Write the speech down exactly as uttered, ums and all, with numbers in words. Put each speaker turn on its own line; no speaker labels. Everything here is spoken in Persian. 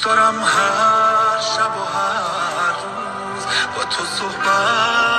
دارم هر شب و هر روز با تو صحبت